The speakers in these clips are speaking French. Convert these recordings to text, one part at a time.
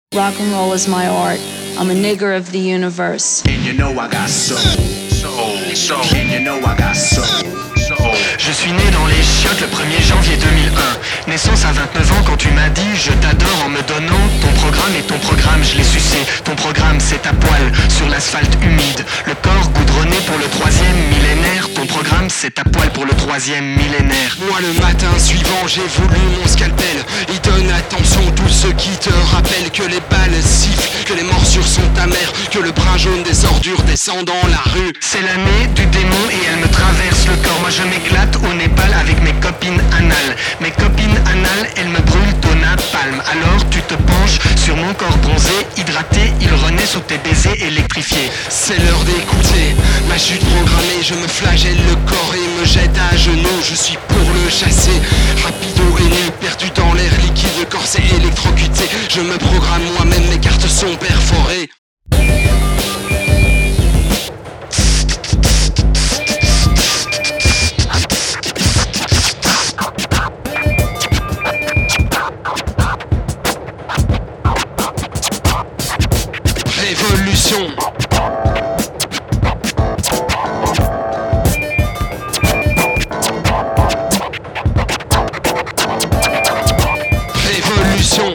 Rock and roll is my art. I'm a nigger of the universe. And you know I got soul. And you know I got soul. Je suis né dans les chiottes le 1er janvier 2001. Naissance à 29 ans quand tu m'as dit je t'adore en me donnant ton programme et ton programme je l'ai sucé. Ton programme c'est ta poêle sur l'asphalte humide. Le corps goudronné pour le 3e millénaire. Ton programme c'est ta poêle pour le 3e millénaire. Moi le matin suivant j'ai voulu mon scalpel. Il donne attention tous ceux qui te rappellent que les balles sifflent, que les morsures sont amères, que le brin jaune des ordures descend dans la rue. C'est l'année du démon et elle me traverse le corps. Moi je m'éclate au Népal avec mes copines anales. Mes copines anales, elles me brûlent au napalm. Alors tu te penches sur mon corps bronzé, hydraté, il renaît sous tes baisers électrifiés. C'est l'heure d'écouter ma chute programmée. Je me flagelle le corps et me jette à genoux. Je suis pour le chasser, rapido et nu, perdu dans l'air liquide, le corset électrocuté. Je me programme moi-même, mes cartes sont perforées. Révolution. Révolution.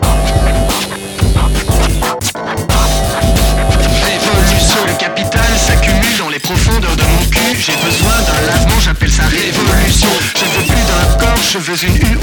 Révolution. Le capital s'accumule dans les profondeurs de mon cul. J'ai besoin d'un lavement, j'appelle ça révolution. Je veux plus d'un corps, je veux une